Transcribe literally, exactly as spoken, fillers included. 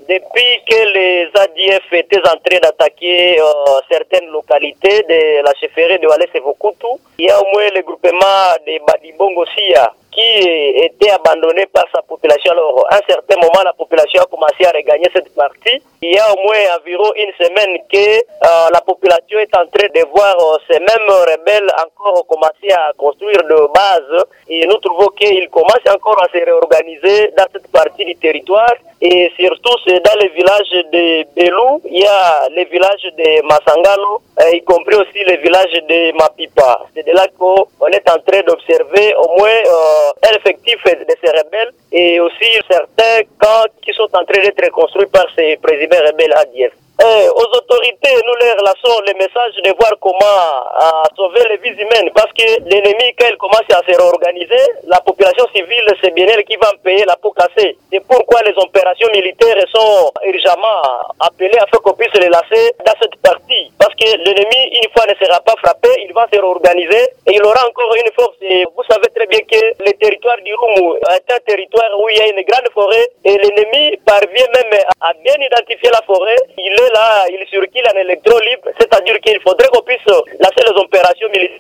Depuis que les A D F étaient en train d'attaquer euh, certaines localités de la chefferie de Walese-Vokutu, il y a au moins le groupement de Badibongo Sia qui était abandonné par sa population. Alors, à un certain moment, la population a commencé à regagner cette partie. Il y a au moins environ une semaine que euh, la population est en train de voir euh, ces mêmes rebelles encore commencer à construire de bases. Et nous trouvons qu'ils commencent encore à se réorganiser dans cette partie du territoire. Et surtout, c'est dans les villages de Belou, il y a les villages de Masangalo, euh, y compris aussi les villages de Mapipa. C'est de là qu'on est en train d'observer au moins euh, un effectif de ces rebelles et aussi certains camps qui sont en train d'être construits par ces présumés rebelles A D F. Eh, aux autorités, nous leur lançons le message de voir comment euh, sauver les vies humaines, parce que l'ennemi, quand il commence à se réorganiser, la population civile, c'est bien elle qui va payer la peau cassée. C'est pourquoi les opérations militaires sont urgemment appelées afin qu'on puisse les lancer dans cette partie. Parce que l'ennemi, une fois ne sera pas frappé, il va se réorganiser et il aura encore une force. Et vous savez très bien que le territoire du Rumu est un territoire où il y a une grande forêt et l'ennemi parvient même à bien identifier la forêt. Il est là, il circule en électro libre, c'est-à-dire qu'il faudrait qu'on puisse lancer les opérations militaires